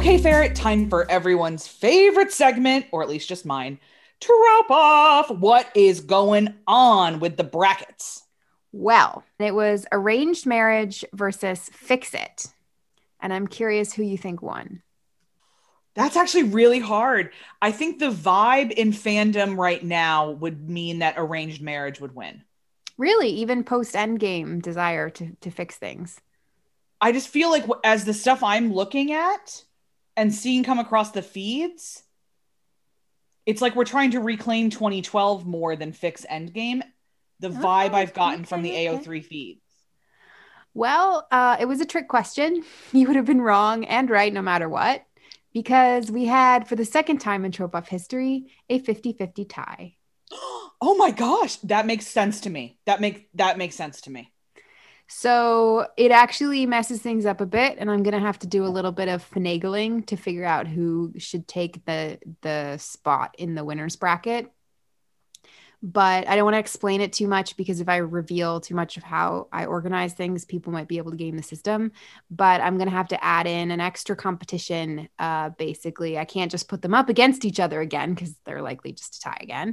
Okay, Ferret, time for everyone's favorite segment, or at least just mine. Drop off. What is going on with the brackets? Well, it was Arranged Marriage versus Fix It. And I'm curious who you think won. That's actually really hard. I think the vibe in fandom right now would mean that arranged marriage would win. Really, even post Endgame desire to fix things. I just feel like as the stuff I'm looking at and seeing come across the feeds, it's like we're trying to reclaim 2012 more than fix Endgame. The vibe Oh, I've gotten from the okay, okay. AO3 feeds. Well, it was a trick question. You would have been wrong and right no matter what, because we had, for the second time in Trope Off history, a 50-50 tie. Oh my gosh, that makes sense to me. That makes sense to me. So it actually messes things up a bit, and I'm gonna have to do a little bit of finagling to figure out who should take the spot in the winners bracket. But I don't want to explain it too much because if I reveal too much of how I organize things, people might be able to game the system. But I'm gonna have to add in an extra competition. Basically, I can't just put them up against each other again because they're likely just to tie again.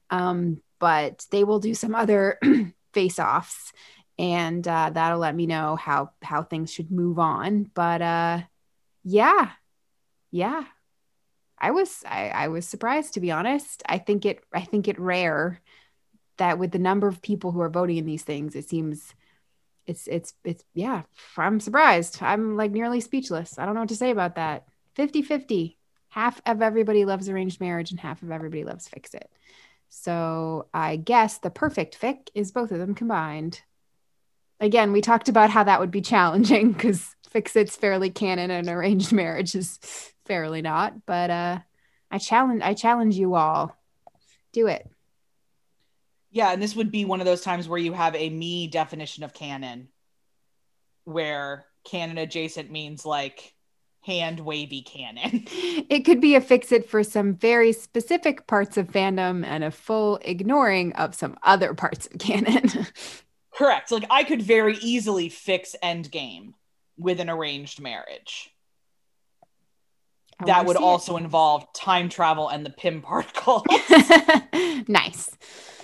But they will do some other face-offs and that'll let me know how things should move on. But yeah, yeah, I was surprised, to be honest. I think it rare that with the number of people who are voting in these things, it seems it's yeah. I'm surprised. I'm like nearly speechless. I don't know what to say about that. 50-50. Half of everybody loves arranged marriage and half of everybody loves fix it. So I guess the perfect fic is both of them combined. Again, we talked about how that would be challenging because fix it's fairly canon and arranged marriage is fairly not. But I challenge you all. Do it. Yeah, and this would be one of those times where you have a me definition of canon, where canon adjacent means like hand wavy canon. It could be a fix it for some very specific parts of fandom and a full ignoring of some other parts of canon. Correct. Like I could very easily fix Endgame with an arranged marriage. I want That to would see it. also involve time travel and the Pym particles. Nice.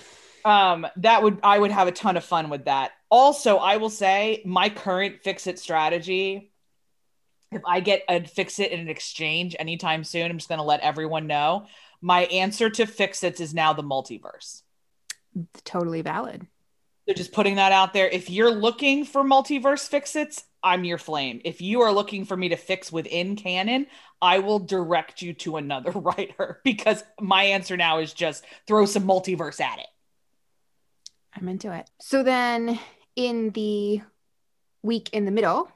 I would have a ton of fun with that. Also, I will say my current fix it strategy, if I get a fix it in an exchange anytime soon, I'm just going to let everyone know. My answer to fix it is now the multiverse. Totally valid. So just putting that out there. If you're looking for multiverse fix its, I'm your flame. If you are looking for me to fix within canon, I will direct you to another writer because my answer now is just throw some multiverse at it. I'm into it. So then in the week in the middle,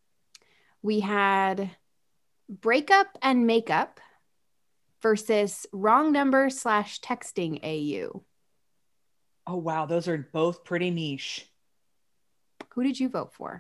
we had breakup and makeup versus wrong number / texting AU. Oh wow, those are both pretty niche. Who did you vote for?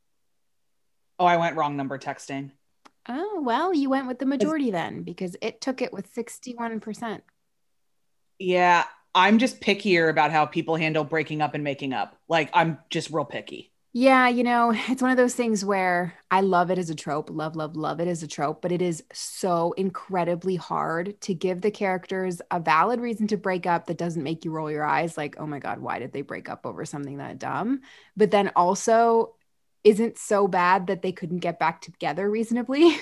Oh, I went wrong number texting. Oh, well, you went with the majority then because it took it with 61%. Yeah, I'm just pickier about how people handle breaking up and making up. Like I'm just real picky. Yeah, it's one of those things where I love it as a trope, love, love, love it as a trope, but it is so incredibly hard to give the characters a valid reason to break up that doesn't make you roll your eyes like, oh my God, why did they break up over something that dumb? But then also isn't so bad that they couldn't get back together reasonably.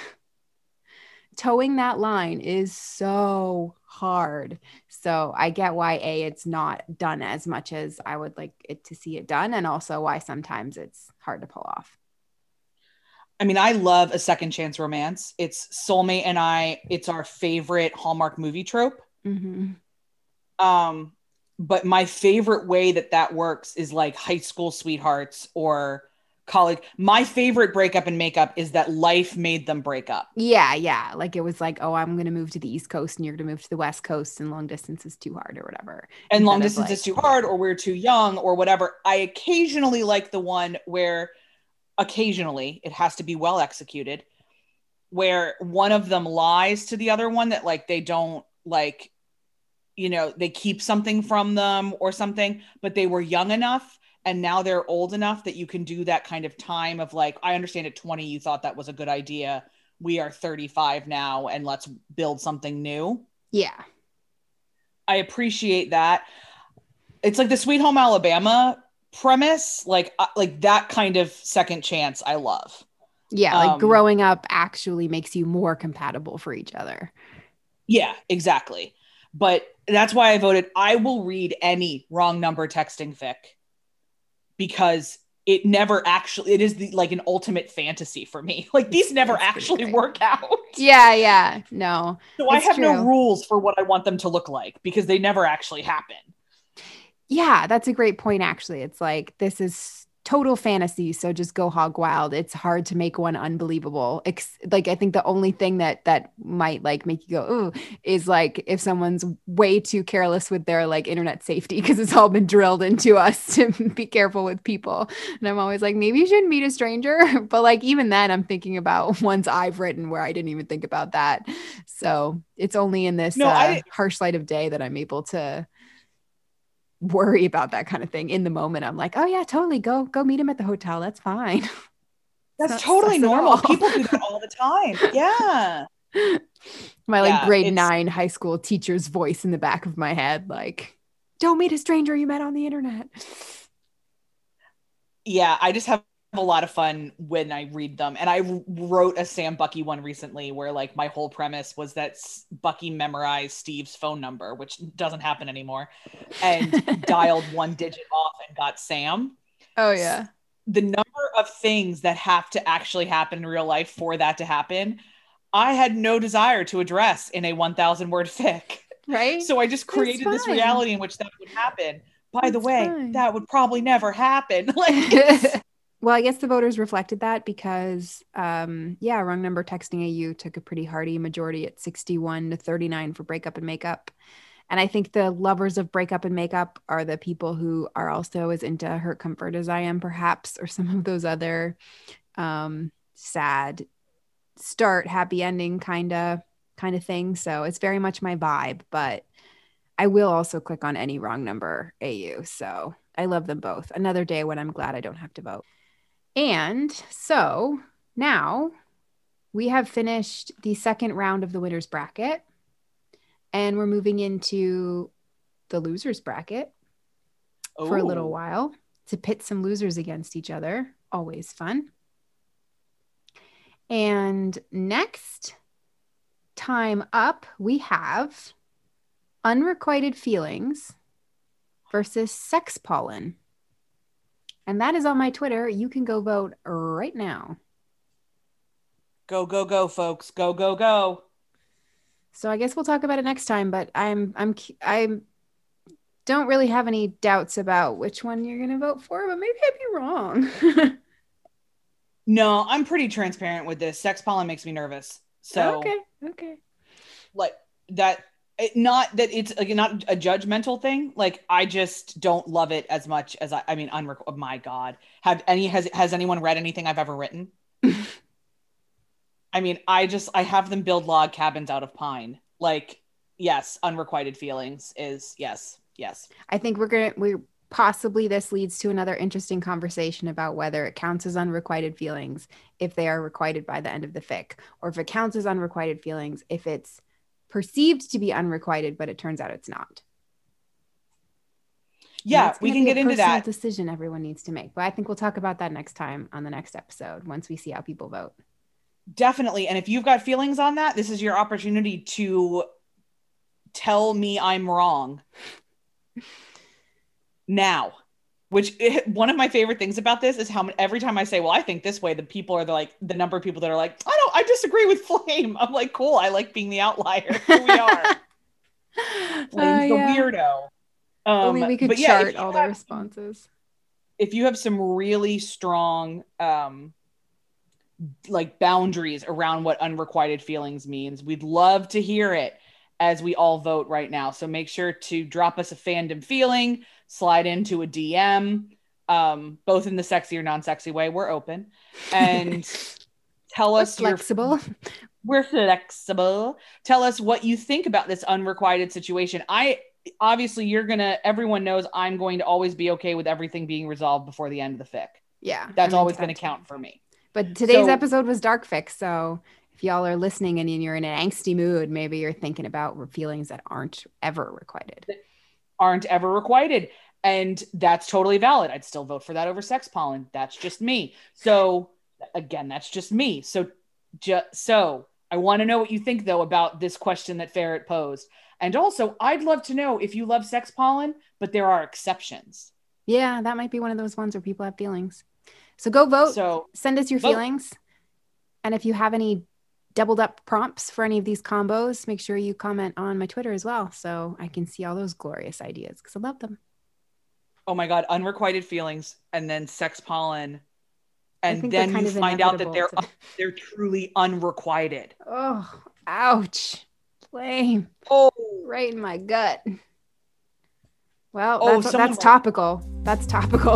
Towing that line is so hard. So I get why it's not done as much as I would like it to see it done, and also why sometimes it's hard to pull off. I mean, I love a second chance romance. It's soulmate and I, it's our favorite Hallmark movie trope. Mm-hmm. Um, but my favorite way that works is like high school sweethearts or college. My favorite breakup and makeup is that life made them break up. Yeah, yeah. Like it was like, oh, I'm gonna move to the East Coast and you're gonna move to the West Coast, and long distance is too hard or whatever. And long Instead of distance is like, too hard or we're too young or whatever. I occasionally like the one where occasionally it has to be well executed, where one of them lies to the other one that like they don't like, they keep something from them or something, but they were young enough and now they're old enough that you can do that kind of time of like, I understand at 20 you thought that was a good idea we are 35 now and let's build something new. Yeah. I appreciate that. It's like the Sweet Home Alabama premise, like that kind of second chance I love. Yeah, like growing up actually makes you more compatible for each other. Yeah, exactly. But that's why I voted. I will read any wrong number texting fic because it never actually, it is like an ultimate fantasy for me. Like these never actually work out. Yeah. No. So I have no rules for what I want them to look like because they never actually happen. Yeah, that's a great point, actually. It's like, this is total fantasy, so just go hog wild. It's hard to make one unbelievable. Like, I think the only thing that might like make you go, ooh, is like if someone's way too careless with their like internet safety, because it's all been drilled into us to be careful with people. And I'm always like, maybe you shouldn't meet a stranger. But like, even then I'm thinking about ones I've written where I didn't even think about that. So it's only in this harsh light of day that I'm able to worry about that kind of thing. In the moment, I'm like, oh yeah, totally, go meet him at the hotel, that's fine. That's totally normal. People do that all the time. Yeah. My like grade 9 high school teacher's voice in the back of my head, like, don't meet a stranger you met on the internet. Yeah, I just have a lot of fun when I read them. And I wrote a Sam Bucky one recently where like my whole premise was that Bucky memorized Steve's phone number, which doesn't happen anymore, and dialed one digit off and got Sam. Oh yeah. The number of things that have to actually happen in real life for that to happen, I had no desire to address in a 1,000 word fic. Right. So I just created this reality in which that would happen. By the way, that would probably never happen. Like well, I guess the voters reflected that because, wrong number texting AU took a pretty hearty majority at 61-39 for breakup and makeup. And I think the lovers of breakup and makeup are the people who are also as into Hurt Comfort as I am, perhaps, or some of those other sad start, happy ending kind of thing. So it's very much my vibe, but I will also click on any wrong number AU. So I love them both. Another day when I'm glad I don't have to vote. And so now we have finished the second round of the winner's bracket, and we're moving into the loser's bracket for a little while to pit some losers against each other. Always fun. And next time up, we have Unrequited Feelings versus Sex Pollen. And that is on my Twitter. You can go vote right now. Go, go, go, folks. Go, go, go. So I guess we'll talk about it next time, but I don't really have any doubts about which one you're going to vote for, but maybe I'd be wrong. No, I'm pretty transparent with this. Sex Pollen makes me nervous. So okay. Like that, not that it's like not a judgmental thing. Like I just don't love it as much as oh my God. Has anyone read anything I've ever written? I mean, I have them build log cabins out of pine. Like, yes, Unrequited Feelings is yes. I think possibly this leads to another interesting conversation about whether it counts as unrequited feelings if they are requited by the end of the fic, or if it counts as unrequited feelings if it's perceived to be unrequited, but it turns out it's not. Yeah, we can get into that decision everyone needs to make. But I think we'll talk about that next time on the next episode once we see how people vote. Definitely. And if you've got feelings on that, this is your opportunity to tell me I'm wrong. Now, one of my favorite things about this is how every time I say, well, I think this way, the people are the number of people that are like, I disagree with Flame. I'm like, cool. I like being the outlier. Here we are. Flame's the weirdo. Only we could chart all the responses. If you have some really strong, like boundaries around what unrequited feelings means, we'd love to hear it as we all vote right now. So make sure to drop us a fandom feeling, slide into a DM, both in the sexy or non-sexy way. We're open, and tell us flexible. We're flexible. Tell us what you think about this unrequited situation. Obviously everyone knows I'm going to always be okay with everything being resolved before the end of the fic. Yeah. That's always going to count for me. But today's episode was dark fic, so if y'all are listening and you're in an angsty mood, maybe you're thinking about feelings that aren't ever requited. And that's totally valid. I'd still vote for that over sex pollen. That's just me. So again, that's just me. So I want to know what you think though about this question that Ferret posed. And also I'd love to know if you love sex pollen, but there are exceptions. Yeah, that might be one of those ones where people have feelings. So go vote. So send us your feelings. And if you have any doubled up prompts for any of these combos, make sure you comment on my Twitter as well, so I can see all those glorious ideas because I love them. Oh my God, unrequited feelings and then sex pollen. And then you find out that they're truly unrequited. Oh, ouch. Lame. Oh, right in my gut. Well, that's topical. That's topical.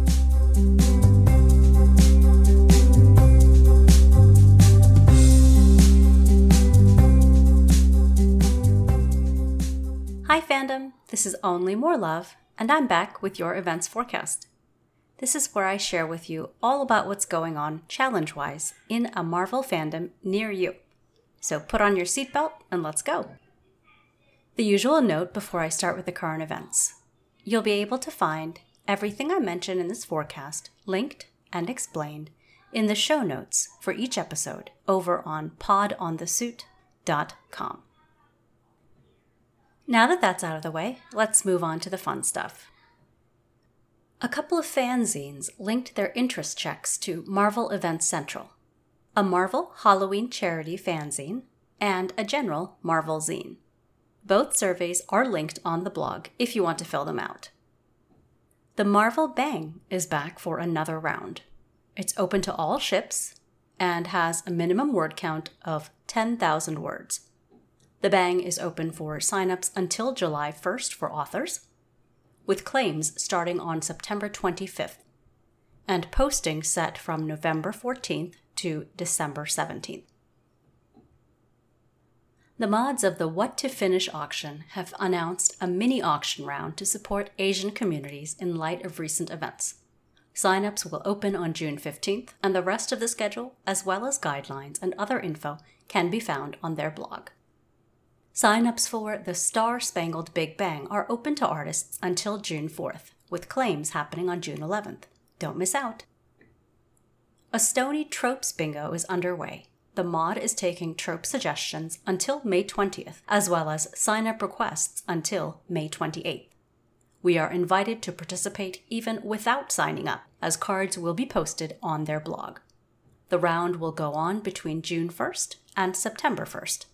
Hi fandom, this is Only More Love, and I'm back with your events forecast. This is where I share with you all about what's going on challenge-wise in a Marvel fandom near you. So put on your seatbelt and let's go. The usual note before I start with the current events. You'll be able to find everything I mention in this forecast linked and explained in the show notes for each episode over on podonthesuit.com. Now that that's out of the way, let's move on to the fun stuff. A couple of fanzines linked their interest checks to Marvel Events Central, a Marvel Halloween charity fanzine, and a general Marvel zine. Both surveys are linked on the blog if you want to fill them out. The Marvel Bang is back for another round. It's open to all ships and has a minimum word count of 10,000 words. The Bang is open for signups until July 1st for authors, with claims starting on September 25th, and posting set from November 14th to December 17th. The mods of the What to Finish auction have announced a mini auction round to support Asian communities in light of recent events. Signups will open on June 15th, and the rest of the schedule, as well as guidelines and other info, can be found on their blog. Signups for the Star Spangled Big Bang are open to artists until June 4th, with claims happening on June 11th. Don't miss out. A Stony Tropes Bingo is underway. The mod is taking trope suggestions until May 20th, as well as sign-up requests until May 28th. We are invited to participate even without signing up, as cards will be posted on their blog. The round will go on between June 1st and September 1st.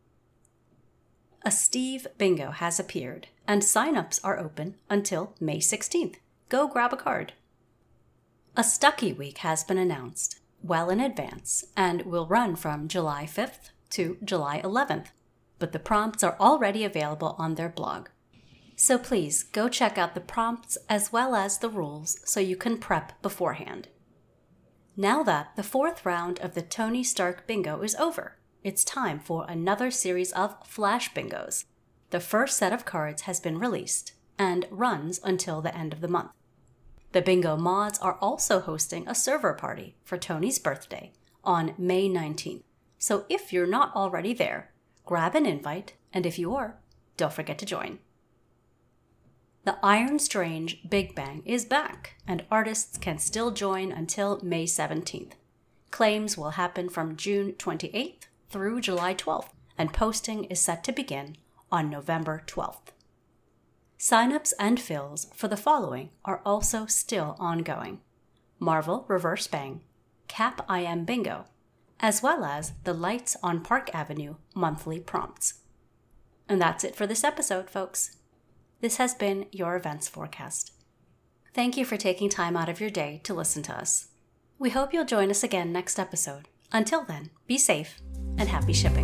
A Steve Bingo has appeared, and signups are open until May 16th. Go grab a card. A Stucky Week has been announced well in advance and will run from July 5th to July 11th, but the prompts are already available on their blog. So please go check out the prompts as well as the rules so you can prep beforehand. Now that the fourth round of the Tony Stark Bingo is over, it's time for another series of Flash Bingos. The first set of cards has been released and runs until the end of the month. The Bingo mods are also hosting a server party for Tony's birthday on May 19th. So if you're not already there, grab an invite, and if you are, don't forget to join. The Iron Strange Big Bang is back, and artists can still join until May 17th. Claims will happen from June 28th through July 12th, and posting is set to begin on November 12th. Signups and fills for the following are also still ongoing: Marvel Reverse Bang, Cap I Am Bingo, as well as the Lights on Park Avenue monthly prompts. And that's it for this episode, folks. This has been your events forecast. Thank you for taking time out of your day to listen to us. We hope you'll join us again next episode. Until then, be safe and happy shipping.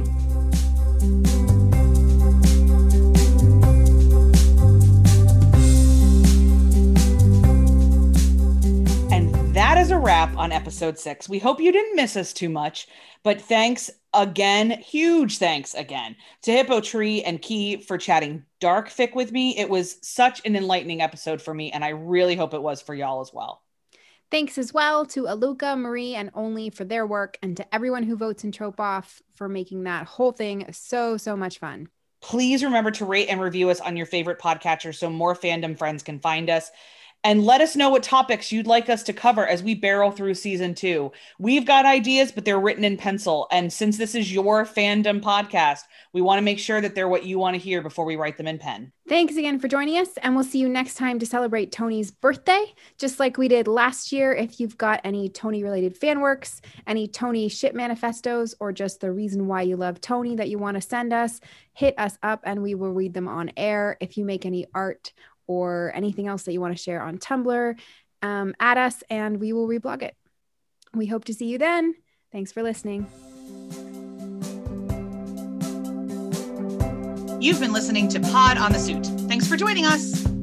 That is a wrap on episode 6. We hope you didn't miss us too much, but thanks again, huge thanks again to Hippo Tree and Key for chatting dark fic with me. It was such an enlightening episode for me, and I really hope it was for y'all as well. Thanks as well to Aluka, Marie, and Only for their work, and to everyone who votes in Trope Off for making that whole thing so much fun. Please remember to rate and review us on your favorite podcatcher so more fandom friends can find us. And let us know what topics you'd like us to cover as we barrel through season 2. We've got ideas, but they're written in pencil. And since this is your fandom podcast, we want to make sure that they're what you want to hear before we write them in pen. Thanks again for joining us, and we'll see you next time to celebrate Tony's birthday, just like we did last year. If you've got any Tony-related fan works, any Tony ship manifestos, or just the reason why you love Tony that you want to send us, hit us up and we will read them on air. If you make any art or anything else that you want to share on Tumblr, add us and we will reblog it. We hope to see you then. Thanks for listening. You've been listening to Pod on the Suit. Thanks for joining us.